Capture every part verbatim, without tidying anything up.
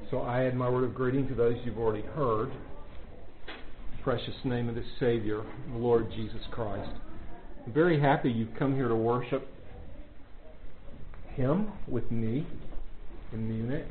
So I add my word of greeting to those you've already heard. Precious name of the Savior, the Lord Jesus Christ. I'm very happy you've come here to worship Him with me in Munich.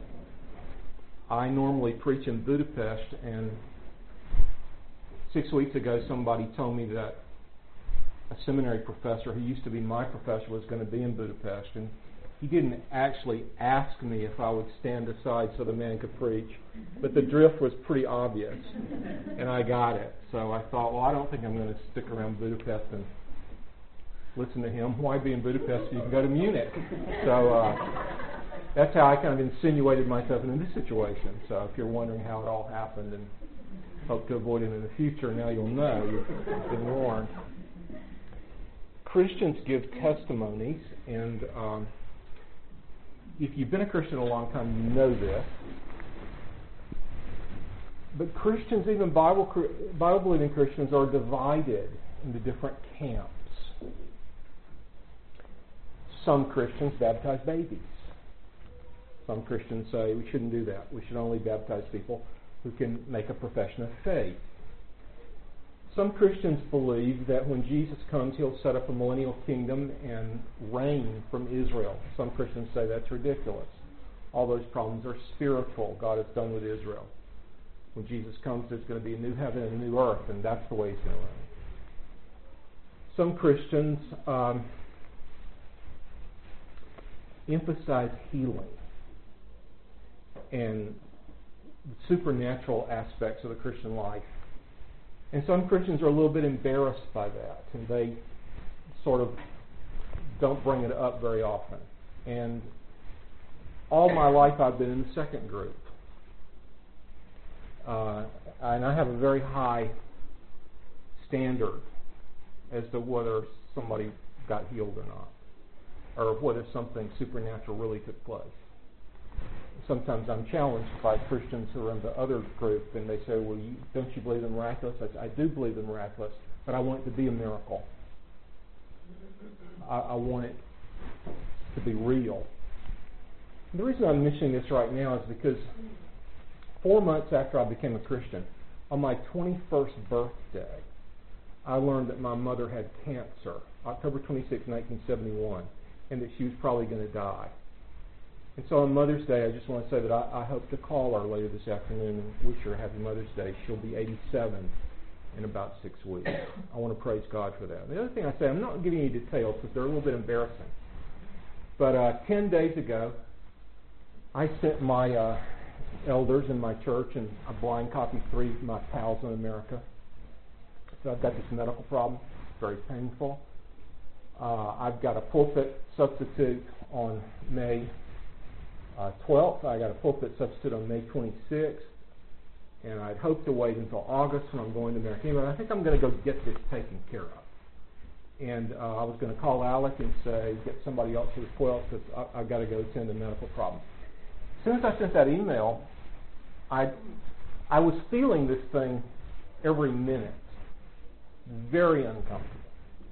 I normally preach in Budapest, and six weeks ago somebody told me that a seminary professor who used to be my professor was going to be in Budapest, and he didn't actually ask me if I would stand aside so the man could preach, but the drift was pretty obvious, and I got it. So I thought, well, I don't think I'm going to stick around Budapest and listen to him. Why be in Budapest if you can go to Munich? So uh, that's how I kind of insinuated myself into this situation. So if you're wondering how it all happened and hope to avoid it in the future, now you'll know. You've been warned. Christians give testimonies, and um, if you've been a Christian a long time, you know this. But Christians, even Bible Bible-believing Christians, are divided into different camps. Some Christians baptize babies. Some Christians say we shouldn't do that. We should only baptize people who can make a profession of faith. Some Christians believe that when Jesus comes, He'll set up a millennial kingdom and reign from Israel. Some Christians say that's ridiculous. All those problems are spiritual. God is done with Israel. When Jesus comes, there's going to be a new heaven and a new earth, and that's the way He's going to reign. Some Christians um, emphasize healing and supernatural aspects of the Christian life. And some Christians are a little bit embarrassed by that, and they sort of don't bring it up very often. And all my life I've been in the second group. Uh, and I have a very high standard as to whether somebody got healed or not, or whether something supernatural really took place. Sometimes I'm challenged by Christians who are in the other group, and they say, well, you, don't you believe in miraculous? I say, I do believe in miraculous, but I want it to be a miracle. I, I want it to be real. And the reason I'm mentioning this right now is because four months after I became a Christian, on my twenty-first birthday, I learned that my mother had cancer, October twenty-sixth, nineteen seventy-one, and that she was probably going to die. And so on Mother's Day, I just want to say that I, I hope to call her later this afternoon and wish her Happy Mother's Day. She'll be eighty-seven in about six weeks. I want to praise God for that. The other thing I say, I'm not giving you details because they're a little bit embarrassing. But uh, ten days ago, I sent my uh, elders in my church, and I blind copied three of my pals in America. So I've got this medical problem. It's very painful. Uh, I've got a pulpit substitute on May Uh, twelfth, I got a pulpit substitute on May twenty-sixth, and I'd hoped to wait until August when I'm going to America. But I think I'm going to go get this taken care of. And uh, I was going to call Alec and say, get somebody else for the twelfth because I, I've got to go attend a medical problem. As soon as I sent that email, I I was feeling this thing every minute, very uncomfortable.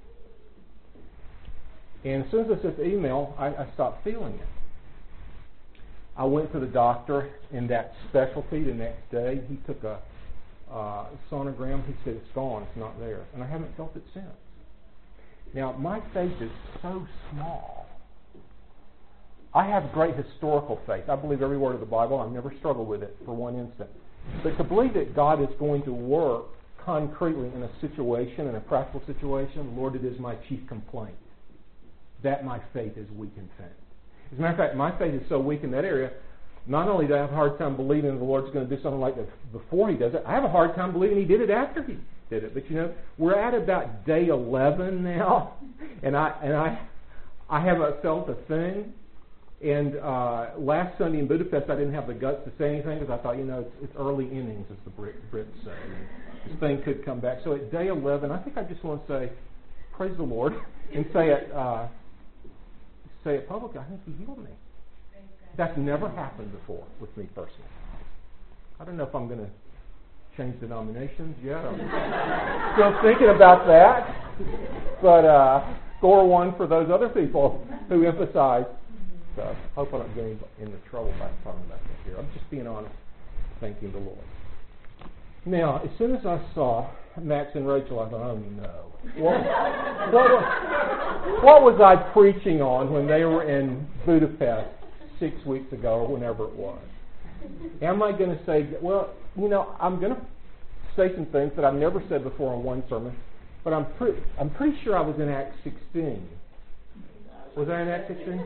And as soon as I sent the email, I, I stopped feeling it. I went to the doctor in that specialty the next day. He took a uh, sonogram. He said, it's gone. It's not there. And I haven't felt it since. Now, my faith is so small. I have great historical faith. I believe every word of the Bible. I've never struggled with it for one instant. But to believe that God is going to work concretely in a situation, in a practical situation, Lord, it is my chief complaint. That my faith is weak and faint. As a matter of fact, my faith is so weak in that area, not only do I have a hard time believing the Lord's going to do something like that before He does it, I have a hard time believing He did it after He did it. But you know, we're at about day eleven now, and I and I I haven't felt a thing. And uh, last Sunday in Budapest, I didn't have the guts to say anything because I thought, you know, it's, it's early innings, as the Brit, Brits say. And this thing could come back. So at day eleven, I think I just want to say, praise the Lord, and say it. Uh, Say it publicly, I think He healed me. That's never happened before with me personally. I don't know if I'm going to change denominations yet. I'm still thinking about that. But uh, score one for those other people who emphasize stuff. Hope I don't get into trouble by talking about that here. I'm just being honest, thanking the Lord. Now, as soon as I saw Max and Rachel, I thought, oh no. What, what, was, what was I preaching on when they were in Budapest six weeks ago or whenever it was? Am I going to say, well, you know, I'm going to say some things that I've never said before in one sermon, but I'm, pre- I'm pretty sure I was in Acts sixteen. Was I in Acts sixteen?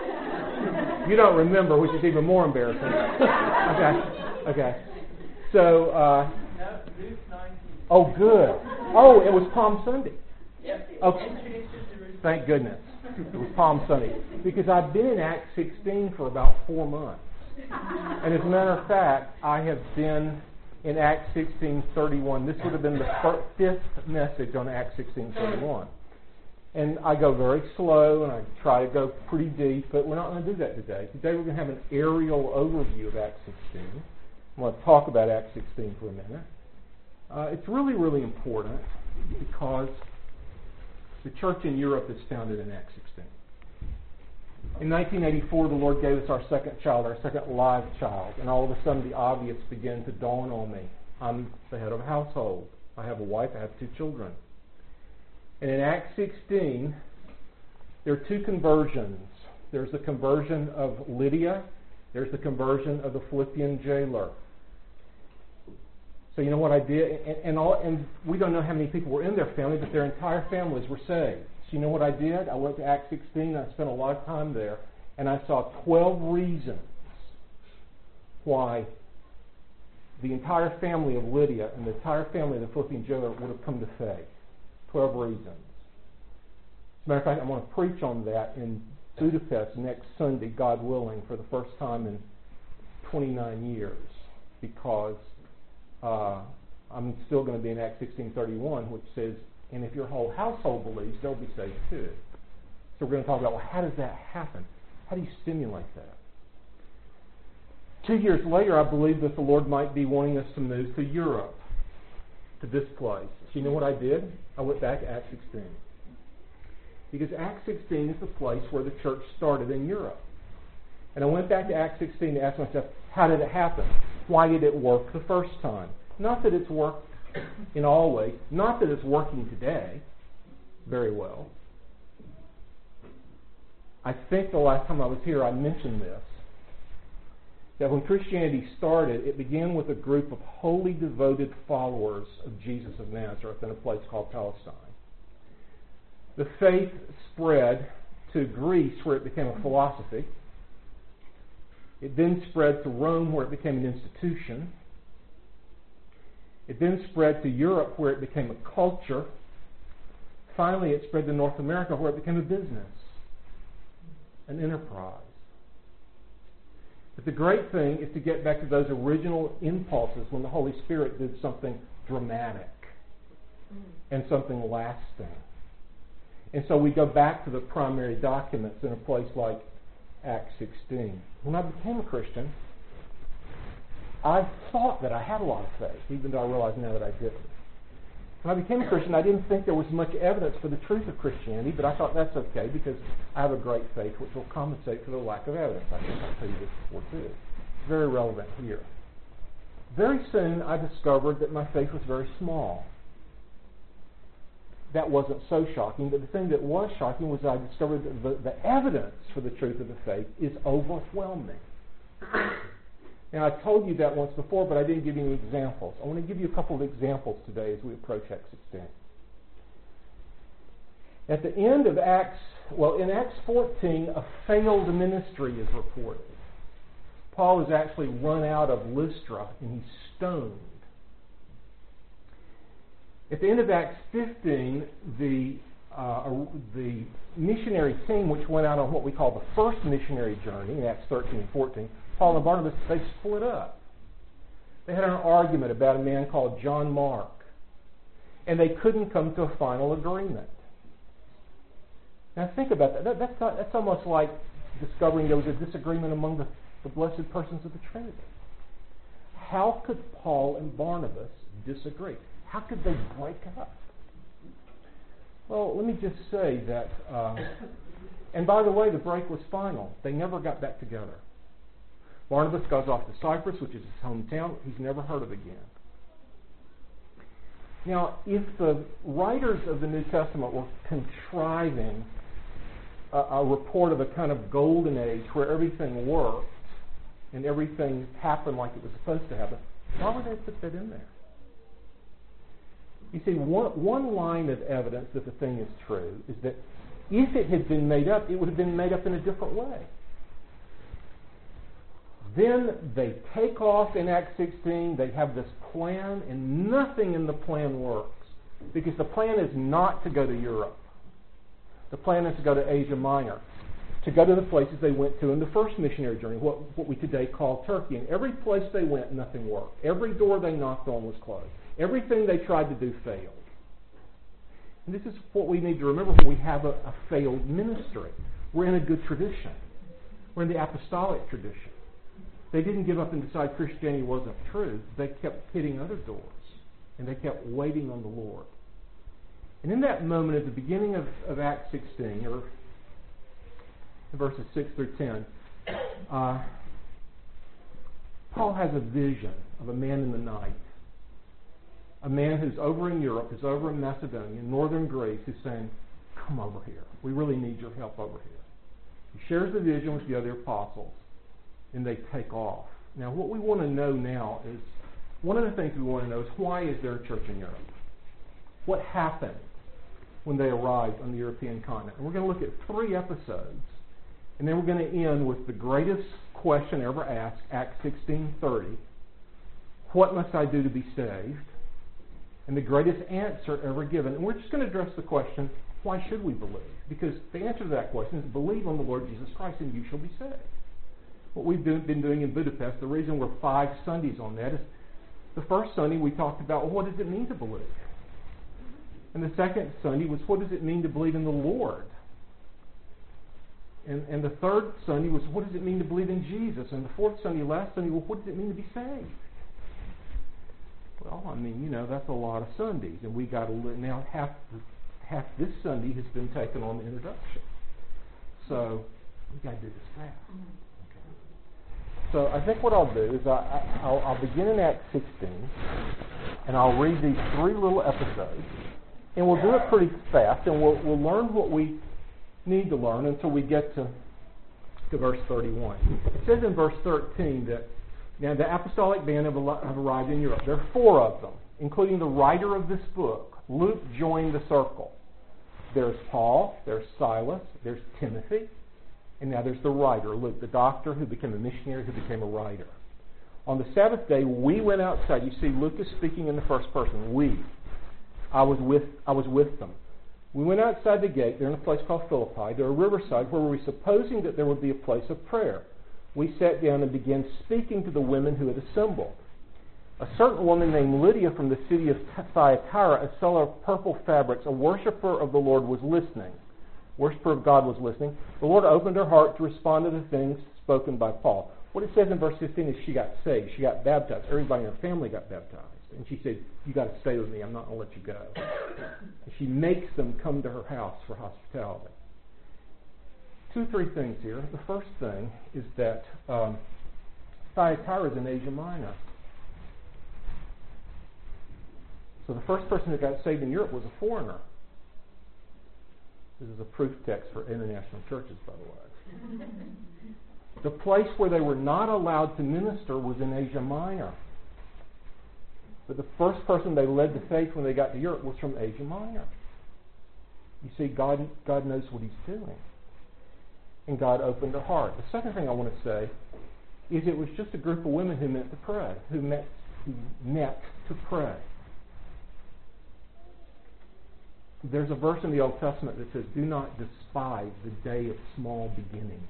You don't remember, which is even more embarrassing. Okay, okay. So, uh, oh, good. Oh, it was Palm Sunday. Okay. Thank goodness. It was Palm Sunday. Because I've been in Acts sixteen for about four months. And as a matter of fact, I have been in Acts sixteen thirty-one. This would have been the first, fifth message on Acts sixteen thirty-one. And I go very slow, and I try to go pretty deep, but we're not going to do that today. Today we're going to have an aerial overview of Acts sixteen. I want to talk about Acts sixteen for a minute. Uh, it's really, really important because the church in Europe is founded in Acts sixteen. In nineteen eighty-four, the Lord gave us our second child, our second live child, and all of a sudden the obvious began to dawn on me. I'm the head of a household. I have a wife, I have two children. And in Acts sixteen, there are two conversions. There's the conversion of Lydia. There's the conversion of the Philippian jailer. So you know what I did? And, and, all, and we don't know how many people were in their family, but their entire families were saved. So you know what I did? I went to Acts sixteen. I spent a lot of time there. And I saw twelve reasons why the entire family of Lydia and the entire family of the Philippian jailer would have come to faith. Twelve reasons. As a matter of fact, I'm going to preach on that in Budapest next Sunday, God willing, for the first time in twenty-nine years, because uh, I'm still going to be in Acts sixteen thirty-one, which says, and if your whole household believes, they'll be saved too. So we're going to talk about, well, how does that happen? How do you stimulate that? Two years later, I believe that the Lord might be wanting us to move to Europe, to this place. So you know what I did? I went back to Acts sixteen. Because Acts sixteen is the place where the church started in Europe. And I went back to Acts sixteen to ask myself, how did it happen? Why did it work the first time? Not that it's worked in all ways. Not that it's working today very well. I think the last time I was here I mentioned this. That when Christianity started, it began with a group of wholly devoted followers of Jesus of Nazareth in a place called Palestine. The faith spread to Greece, where it became a philosophy. It then spread to Rome, where it became an institution. It then spread to Europe, where it became a culture. Finally, it spread to North America, where it became a business, an enterprise. But the great thing is to get back to those original impulses when the Holy Spirit did something dramatic and something lasting. And so we go back to the primary documents in a place like Acts sixteen. When I became a Christian, I thought that I had a lot of faith, even though I realize now that I didn't. When I became a Christian, I didn't think there was much evidence for the truth of Christianity, but I thought that's okay because I have a great faith which will compensate for the lack of evidence. I think I'll tell you this before too. It's very relevant here. Very soon I discovered that my faith was very small. That wasn't so shocking, but the thing that was shocking was I discovered that the, the evidence for the truth of the faith is overwhelming. Now, I told you that once before, but I didn't give you any examples. I want to give you a couple of examples today as we approach Acts sixteen. At the end of Acts, well, in Acts fourteen, a failed ministry is reported. Paul is actually run out of Lystra, and he's stoned. At the end of Acts fifteen, the uh, the missionary team, which went out on what we call the first missionary journey in Acts thirteen and fourteen, Paul and Barnabas, they split up. They had an argument about a man called John Mark, and they couldn't come to a final agreement. Now think about that. that that's, not, that's almost like discovering there was a disagreement among the, the blessed persons of the Trinity. How could Paul and Barnabas disagree? How could they break up? Well, let me just say that uh, And by the way, the break was final. They never got back together. Barnabas goes off to Cyprus, which is his hometown. He's never heard of again. Now, if the writers of the New Testament were contriving a, a report of a kind of golden age where everything worked and everything happened like it was supposed to happen, why would they put that in there? You see, one, one line of evidence that the thing is true is that if it had been made up, it would have been made up in a different way. Then they take off in Acts sixteen, they have this plan, and nothing in the plan works. Because the plan is not to go to Europe. The plan is to go to Asia Minor, to go to the places they went to in the first missionary journey, what, what we today call Turkey. And every place they went, nothing worked. Every door they knocked on was closed. Everything they tried to do failed. And this is what we need to remember when we have a, a failed ministry. We're in a good tradition. We're in the apostolic tradition. They didn't give up and decide Christianity wasn't true. They kept hitting other doors. And they kept waiting on the Lord. And in that moment, at the beginning of, of Acts sixteen, or verses six through ten, uh, Paul has a vision of a man in the night. A man who's over in Europe, who's over in Macedonia, northern Greece, who's saying, come over here. We really need your help over here. He shares the vision with the other apostles, and they take off. Now, what we want to know now is, one of the things we want to know is, why is there a church in Europe? What happened when they arrived on the European continent? And we're going to look at three episodes, and then we're going to end with the greatest question ever asked, Acts sixteen thirty. What must I do to be saved? And the greatest answer ever given. And we're just going to address the question, why should we believe? Because the answer to that question is, believe on the Lord Jesus Christ and you shall be saved. What we've been doing in Budapest, the reason we're five Sundays on that is, the first Sunday we talked about, well, what does it mean to believe? And the second Sunday was, what does it mean to believe in the Lord? And, and the third Sunday was, what does it mean to believe in Jesus? And the fourth Sunday, last Sunday, well, what does it mean to be saved? Well, I mean, you know, that's a lot of Sundays, and we got to now half half this Sunday has been taken on the introduction, so we got to do this fast. Okay. So I think what I'll do is I, I I'll, I'll begin in Acts sixteen, and I'll read these three little episodes, and we'll do it pretty fast, and we'll we'll learn what we need to learn until we get to to verse thirty-one. It says in verse thirteen that. Now, the apostolic band have arrived in Europe. There are four of them, including the writer of this book. Luke joined the circle. There's Paul, there's Silas, there's Timothy, and now there's the writer, Luke, the doctor who became a missionary, who became a writer. On the Sabbath day, we went outside. You see, Luke is speaking in the first person. We. I was with, I was with them. We went outside the gate. They're in a place called Philippi. They're a riverside where we were supposing that there would be a place of prayer. We sat down and began speaking to the women who had assembled. A certain woman named Lydia from the city of Thyatira, a seller of purple fabrics, a worshiper of the Lord, was listening. Worshiper of God was listening. The Lord opened her heart to respond to the things spoken by Paul. What it says in verse fifteen is she got saved. She got baptized. Everybody in her family got baptized. And she said, you got to stay with me. I'm not going to let you go. And she makes them come to her house for hospitality. Two, three things here. The first thing is that um, Thyatira is in Asia Minor. So the first person that got saved in Europe was a foreigner. This is a proof text for international churches, by the way. The place where they were not allowed to minister was in Asia Minor. But the first person they led to faith when they got to Europe was from Asia Minor. You see, God, God knows what He's doing. And God opened her heart. The second thing I want to say is it was just a group of women who met to pray, who met, who met to pray. There's a verse in the Old Testament that says, do not despise the day of small beginnings.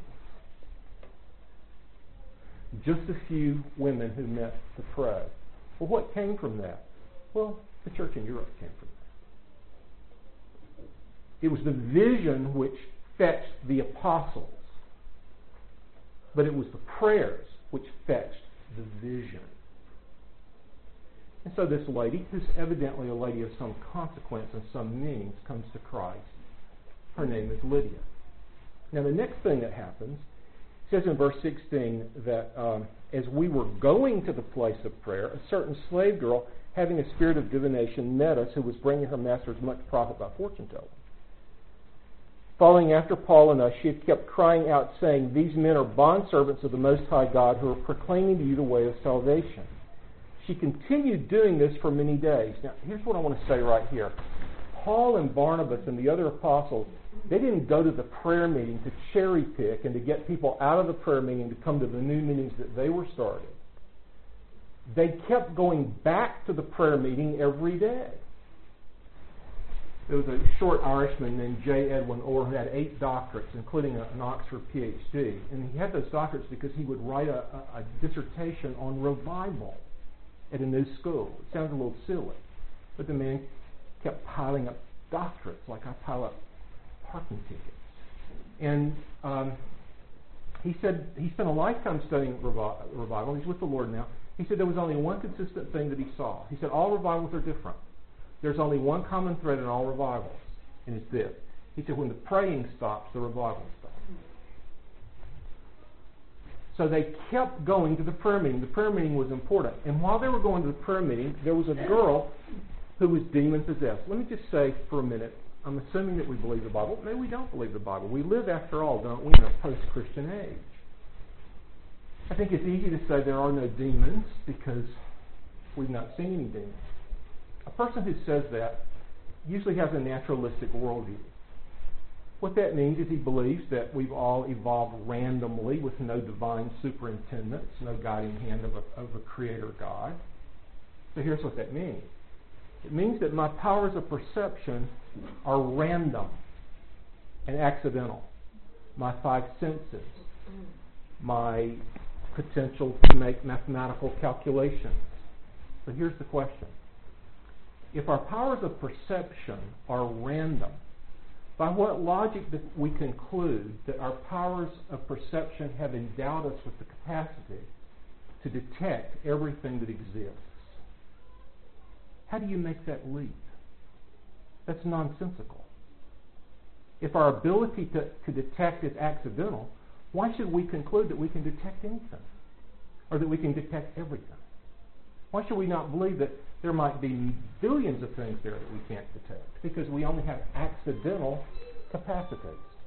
Just a few women who met to pray. Well, what came from that? Well, the church in Europe came from that. It was the vision which fetched the apostles, but it was the prayers which fetched the vision. And so this lady, who's evidently a lady of some consequence and some means, comes to Christ. Her name is Lydia. Now the next thing that happens, it says in verse sixteen that um, as we were going to the place of prayer, a certain slave girl, having a spirit of divination, met us, who was bringing her masters much profit by fortune telling. Following after Paul and us, she had kept crying out, saying, "These men are bondservants of the Most High God, who are proclaiming to you the way of salvation." She continued doing this for many days. Now, here's what I want to say right here. Paul and Barnabas and the other apostles, they didn't go to the prayer meeting to cherry pick and to get people out of the prayer meeting to come to the new meetings that they were starting. They kept going back to the prayer meeting every day. There was a short Irishman named J. Edwin Orr who had eight doctorates, including an Oxford P H D. And he had those doctorates because he would write a, a, a dissertation on revival at a new school. It sounds a little silly, but the man kept piling up doctorates like I pile up parking tickets. And um, he said he spent a lifetime studying revi- revival. He's with the Lord now. He said there was only one consistent thing that he saw. He said all revivals are different. There's only one common thread in all revivals, and it's this. He said when the praying stops, the revival stops. So they kept going to the prayer meeting. The prayer meeting was important. And while they were going to the prayer meeting, there was a girl who was demon-possessed. Let me just say for a minute, I'm assuming that we believe the Bible. Maybe we don't believe the Bible. We live, after all, don't we, in a post-Christian age. I think it's easy to say there are no demons because we've not seen any demons. A person who says that usually has a naturalistic worldview. What that means is he believes that we've all evolved randomly with no divine superintendence, no guiding hand of a, of a creator God. So here's what that means. It means that my powers of perception are random and accidental. My five senses, my potential to make mathematical calculations. So here's the question. If our powers of perception are random, by what logic do we conclude that our powers of perception have endowed us with the capacity to detect everything that exists? How do you make that leap? That's nonsensical. If our ability to, to detect is accidental, why should we conclude that we can detect anything? Or that we can detect everything? Why should we not believe that there might be billions of things there that we can't detect? Because we only have accidental capacities.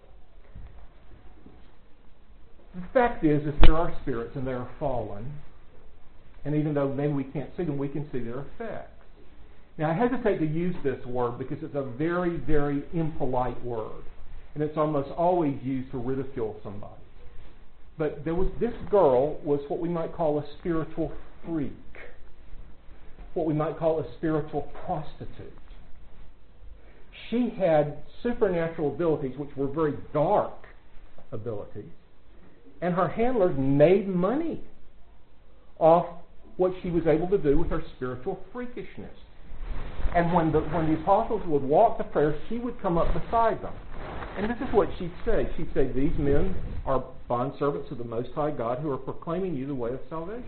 The fact is, if there are spirits and they are fallen, and even though maybe we can't see them, we can see their effects. Now, I hesitate to use this word because it's a very, very impolite word, and it's almost always used to ridicule somebody. But there was this girl was what we might call a spiritual freak, what we might call a spiritual prostitute. She had supernatural abilities, which were very dark abilities, and her handlers made money off what she was able to do with her spiritual freakishness. And when the, when the apostles would walk to prayer, she would come up beside them. And this is what she'd say. She'd say, "These men are bondservants of the Most High God who are proclaiming you the way of salvation."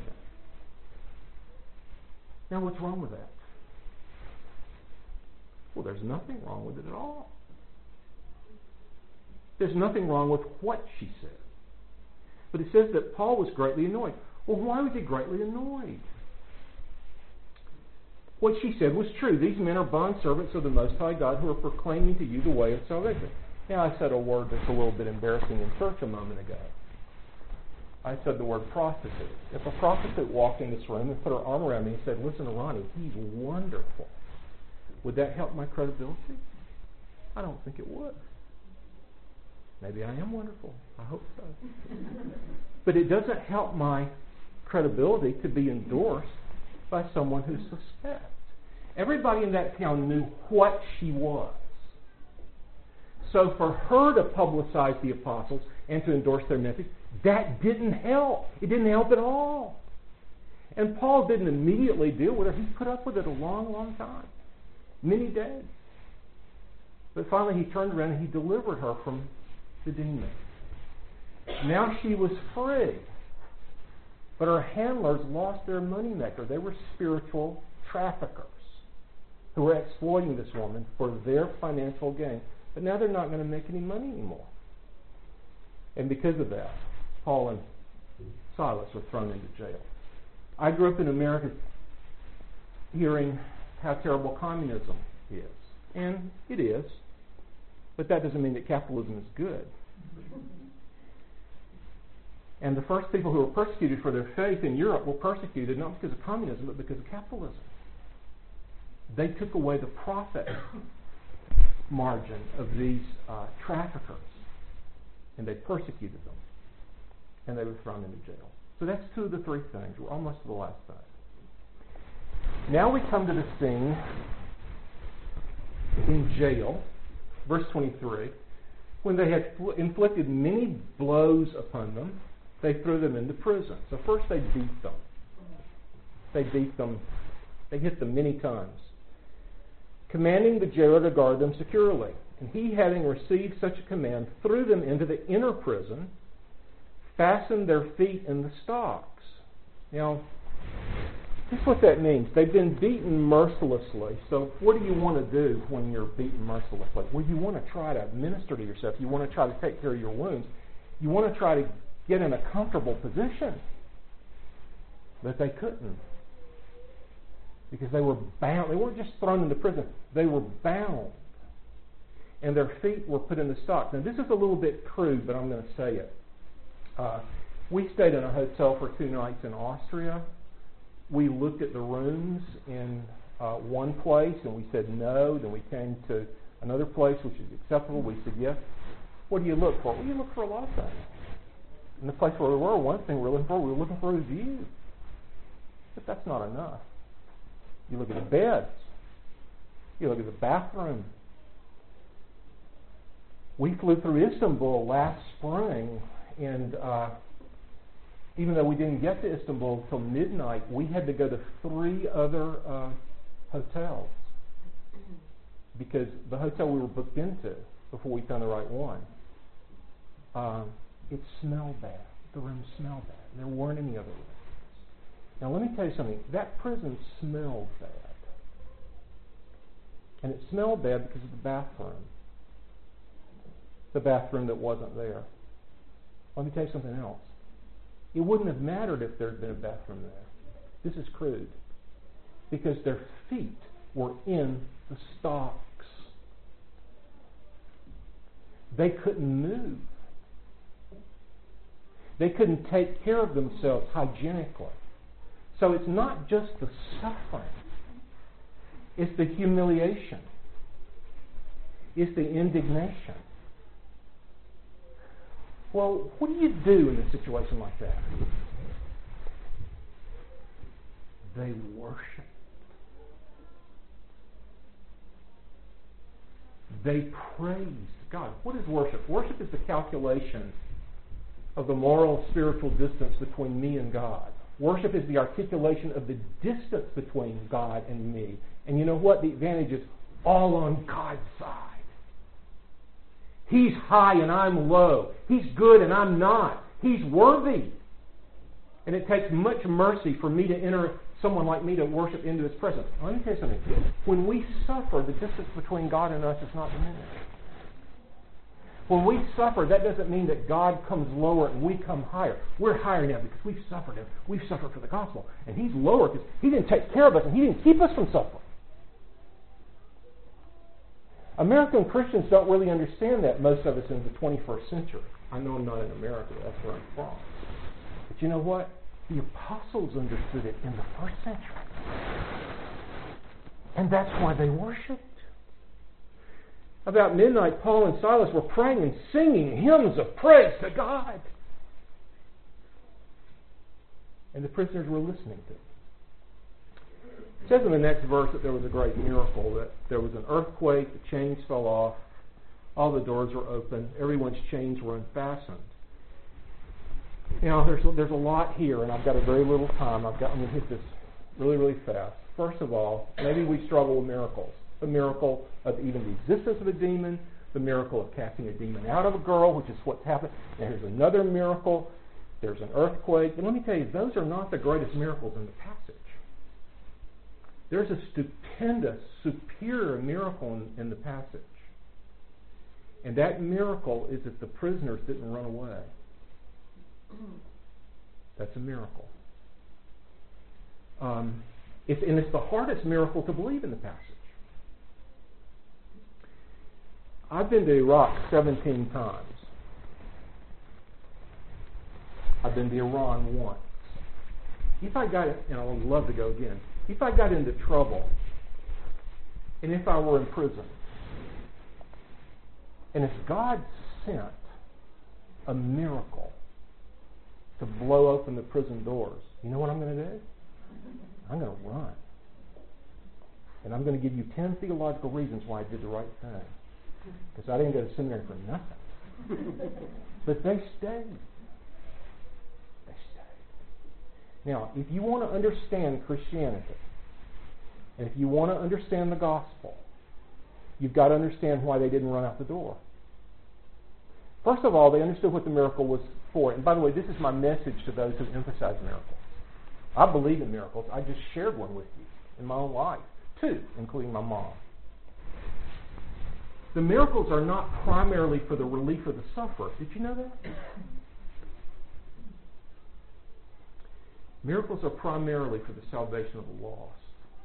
Now, what's wrong with that? Well, there's nothing wrong with it at all. There's nothing wrong with what she said. But it says that Paul was greatly annoyed. Well, why was he greatly annoyed? What she said was true. These men are bondservants of the Most High God who are proclaiming to you the way of salvation. Now, I said a word that's a little bit embarrassing in church a moment ago. I said the word prostitute. If a prostitute walked in this room and put her arm around me and said, "Listen to Ronnie, he's wonderful," would that help my credibility? I don't think it would. Maybe I am wonderful. I hope so. But it doesn't help my credibility to be endorsed by someone who suspects. Everybody in that town knew what she was. So for her to publicize the apostles and to endorse their message, that didn't help. It didn't help at all. And Paul didn't immediately deal with her. He put up with it a long, long time. Many days. But finally he turned around and he delivered her from the demon. Now she was free. But her handlers lost their moneymaker. They were spiritual traffickers who were exploiting this woman for their financial gain. But now they're not going to make any money anymore. And because of that, Paul and Silas were thrown into jail. I grew up in America hearing how terrible communism is. And it is. But that doesn't mean that capitalism is good. And the first people who were persecuted for their faith in Europe were persecuted not because of communism, but because of capitalism. They took away the profit margin of these uh, traffickers, and they persecuted them, and they were thrown into jail. So that's two of the three things. We're almost to the last thing. Now we come to the scene in jail, verse twenty-three. When they had inflicted many blows upon them, they threw them into prison. So first they beat them. They beat them. They hit them many times, commanding the jailer to guard them securely. And he, having received such a command, threw them into the inner prison, fastened their feet in the stocks. Now, here's what that means. They've been beaten mercilessly. So what do you want to do when you're beaten mercilessly? Well, you want to try to minister to yourself. You want to try to take care of your wounds. You want to try to get in a comfortable position. But they couldn't. Because they were bound. They weren't just thrown into prison. They were bound. And their feet were put in the stocks. Now, this is a little bit crude, but I'm going to say it. Uh, we stayed in a hotel for two nights in Austria. We looked at the rooms in uh, one place, and we said no. Then we came to another place, which is acceptable. We said yes. What do you look for? Well, you look for a lot of things. In the place where we were, one thing we were looking for, we were looking for a view. But that's not enough. You look at the beds. You look at the bathroom. We flew through Istanbul last spring, and uh, even though we didn't get to Istanbul until midnight, we had to go to three other uh, hotels because the hotel we were booked into before we found the right one, uh, it smelled bad. The rooms smelled bad. There weren't any other rooms. Now let me tell you something. That prison smelled bad. And it smelled bad because of the bathroom. The bathroom that wasn't there. Let me tell you something else. It wouldn't have mattered if there had been a bathroom there. This is crude. Because their feet were in the stocks. They couldn't move. They couldn't take care of themselves hygienically. So it's not just the suffering. It's the humiliation. It's the indignation. Well, what do you do in a situation like that? They worship. They praise God. What is worship? Worship is the calculation of the moral, spiritual distance between me and God. Worship is the articulation of the distance between God and me. And you know what? The advantage is all on God's side. He's high and I'm low. He's good and I'm not. He's worthy. And it takes much mercy for me to enter someone like me to worship into His presence. Let me tell you something. When we suffer, the distance between God and us is not diminished. When we suffer, that doesn't mean that God comes lower and we come higher. We're higher now because we've suffered Him. We've suffered for the gospel. And He's lower because He didn't take care of us and He didn't keep us from suffering. American Christians don't really understand that, most of us in the twenty-first century. I know I'm not in America, that's where I'm from. But you know what? The apostles understood it in the first century. And that's why they worshipped. About midnight, Paul and Silas were praying and singing hymns of praise to God. And the prisoners were listening to them. It says in the next verse that there was a great miracle, that there was an earthquake, the chains fell off, all the doors were open, everyone's chains were unfastened. Now, there's, there's a lot here, and I've got a very little time. I've got, I'm going to hit this really, really fast. First of all, maybe we struggle with miracles. The miracle of even the existence of a demon, the miracle of casting a demon out of a girl, which is what's happened. And here's another miracle. There's an earthquake. And let me tell you, those are not the greatest miracles in the passage. There's a stupendous, superior miracle in, in the passage. And that miracle is that the prisoners didn't run away. That's a miracle. Um, it's, and it's the hardest miracle to believe in the passage. I've been to Iraq seventeen times. I've been to Iran once. If I got, and I would love to go again, if I got into trouble, and if I were in prison, and if God sent a miracle to blow open the prison doors, you know what I'm going to do? I'm going to run. And I'm going to give you ten theological reasons why I did the right thing. Because I didn't go to seminary for nothing. But they stayed. They stayed. Now, if you want to understand Christianity, and if you want to understand the gospel, you've got to understand why they didn't run out the door. First of all, they understood what the miracle was for. And by the way, this is my message to those who emphasize miracles. I believe in miracles. I just shared one with you in my own life. Two, including my mom. The miracles are not primarily for the relief of the sufferer. Did you know that? Miracles are primarily for the salvation of the lost.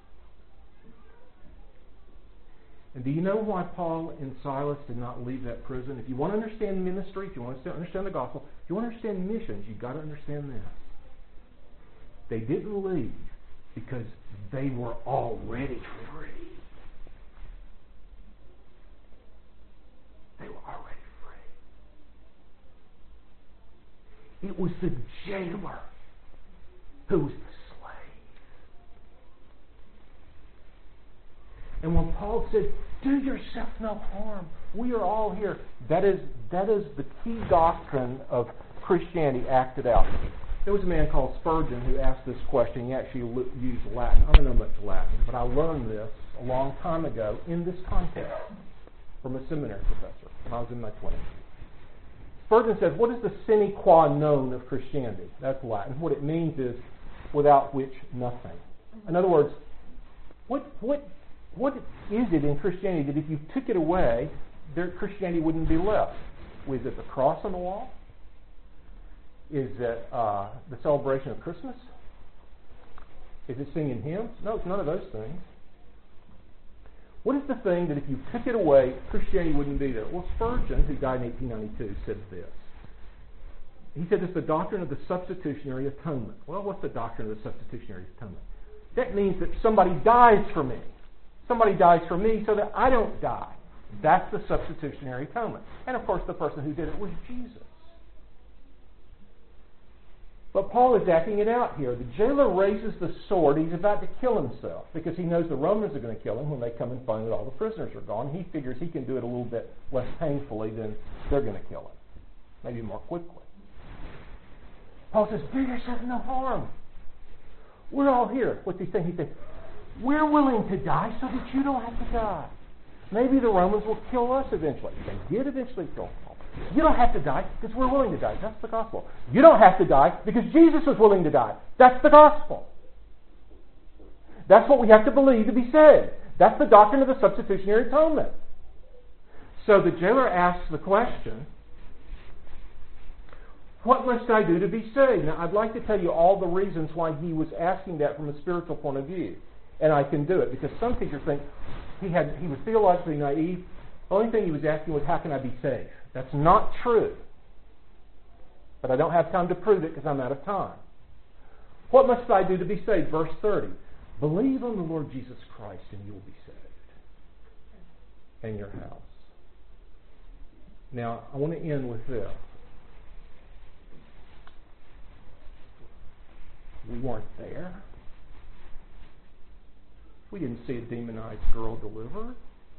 And do you know why Paul and Silas did not leave that prison? If you want to understand ministry, if you want to understand the gospel, if you want to understand missions, you've got to understand this. They didn't leave because they were already free. They were already free. It was the jailer who was the slave. And when Paul said, do yourself no harm, we are all here, that is, that is the key doctrine of Christianity acted out. There was a man called Spurgeon who asked this question. He actually used Latin. I don't know much Latin, but I learned this a long time ago in this context from a seminary professor when I was in my twenties. Spurgeon says, what is the sine qua non of Christianity? That's Latin. What it means is without which nothing. In other words, what what what is it in Christianity that if you took it away, there, Christianity wouldn't be left? Was it the cross on the wall? Is it uh, the celebration of Christmas? Is it singing hymns? No, it's none of those things. What is the thing that if you took it away, Christianity wouldn't be there? Well, Spurgeon, who died in eighteen ninety-two, said this. He said it's the doctrine of the substitutionary atonement. Well, what's the doctrine of the substitutionary atonement? That means that somebody dies for me. Somebody dies for me so that I don't die. That's the substitutionary atonement. And of course, the person who did it was Jesus. But Paul is acting it out here. The jailer raises the sword. He's about to kill himself because he knows the Romans are going to kill him when they come and find that all the prisoners are gone. He figures he can do it a little bit less painfully than they're going to kill him. Maybe more quickly. Paul says, do yourself no harm. We're all here. What's he saying? He said, we're willing to die so that you don't have to die. Maybe the Romans will kill us eventually. They did eventually kill Paul. You don't have to die because we're willing to die. That's the gospel. You don't have to die because Jesus was willing to die. That's the gospel. That's what we have to believe to be saved. That's the doctrine of the substitutionary atonement. So the jailer asks the question, what must I do to be saved? Now, I'd like to tell you all the reasons why he was asking that from a spiritual point of view. And I can do it because some teachers think he had he was theologically naive. The only thing he was asking was, how can I be saved? That's not true. But I don't have time to prove it because I'm out of time. What must I do to be saved? Verse thirty. Believe on the Lord Jesus Christ and you will be saved. And your house. Now, I want to end with this. We weren't there. We didn't see a demonized girl delivered.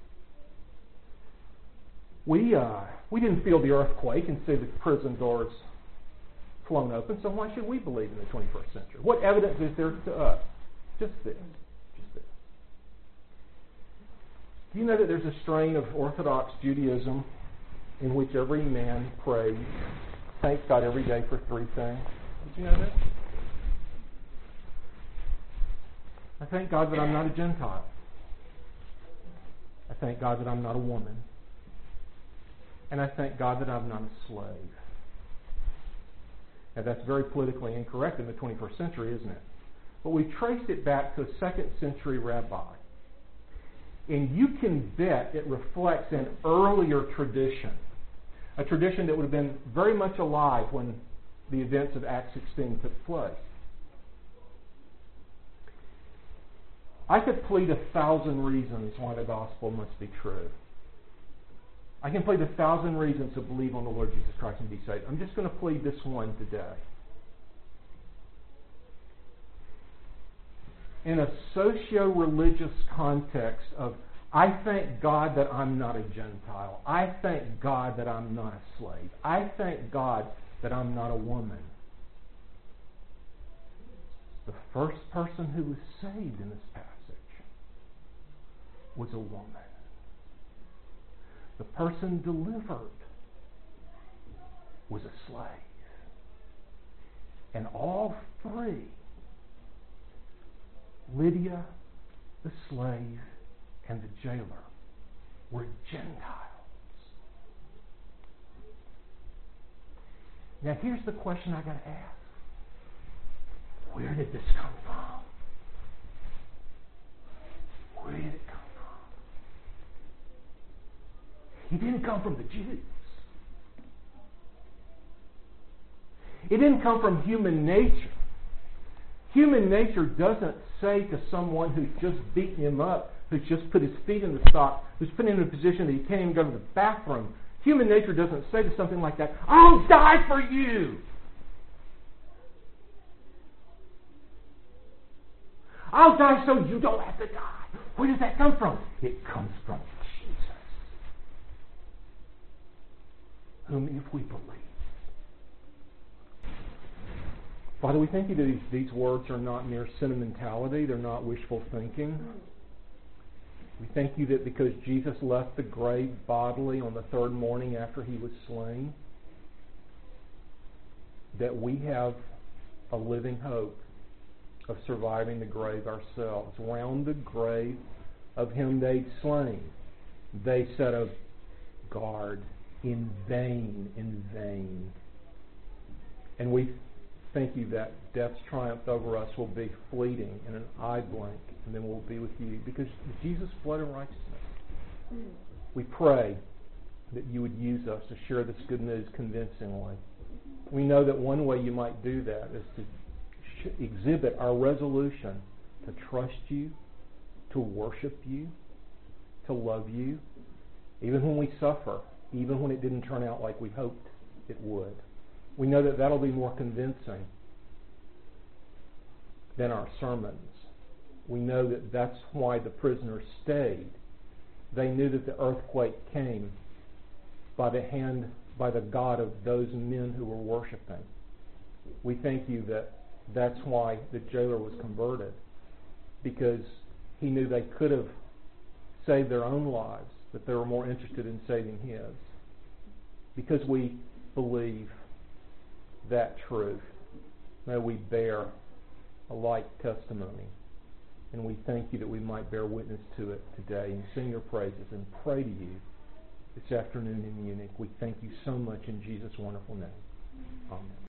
We uh, we didn't feel the earthquake and see the prison doors flown open, so why should we believe in the twenty-first century? What evidence is there to us? Just this. Just this. Do you know that there's a strain of Orthodox Judaism in which every man prays, thanks God every day for three things? Did you know that? I thank God that I'm not a Gentile. I thank God that I'm not a woman. And I thank God that I'm not a slave. Now that's very politically incorrect in the twenty-first century, isn't it? But we traced it back to a second century rabbi. And you can bet it reflects an earlier tradition. A tradition that would have been very much alive when the events of Acts sixteen took place. I could plead a thousand reasons why the gospel must be true. I can plead a thousand reasons to believe on the Lord Jesus Christ and be saved. I'm just going to plead this one today. In a socio-religious context of, I thank God that I'm not a Gentile. I thank God that I'm not a slave. I thank God that I'm not a woman. The first person who was saved in this passage was a woman. The person delivered was a slave. And all three, Lydia, the slave, and the jailer, were Gentiles. Now here's the question I got to ask. Where did this come from? Where did it come from? It didn't come from the Jews. It didn't come from human nature. Human nature doesn't say to someone who's just beaten him up, who's just put his feet in the sock, who's put him in a position that he can't even go to the bathroom. Human nature doesn't say to something like that, I'll die for you. I'll die so you don't have to die. Where does that come from? It comes from Jesus, whom if we believe. Father, we thank you that these, these words are not mere sentimentality. They're not wishful thinking. We thank you that because Jesus left the grave bodily on the third morning after he was slain, that we have a living hope of surviving the grave ourselves. Round the grave of him they'd slain, they set a guard in vain, in vain. And we thank you that death's triumph over us will be fleeting in an eye blink, and then we'll be with you because of Jesus' blood and righteousness. We pray that you would use us to share this good news convincingly. We know that one way you might do that is to exhibit our resolution to trust you, to worship you, to love you, even when we suffer, even when it didn't turn out like we hoped it would. We know that that'll be more convincing than our sermons. We know that that's why the prisoners stayed. They knew that the earthquake came by the hand, by the God of those men who were worshiping. We thank you that that's why the jailer was converted, because he knew they could have saved their own lives, but they were more interested in saving his. Because we believe that truth, may we bear a like testimony. And we thank you that we might bear witness to it today and sing your praises and pray to you this afternoon in Munich. We thank you so much in Jesus' wonderful name. Amen.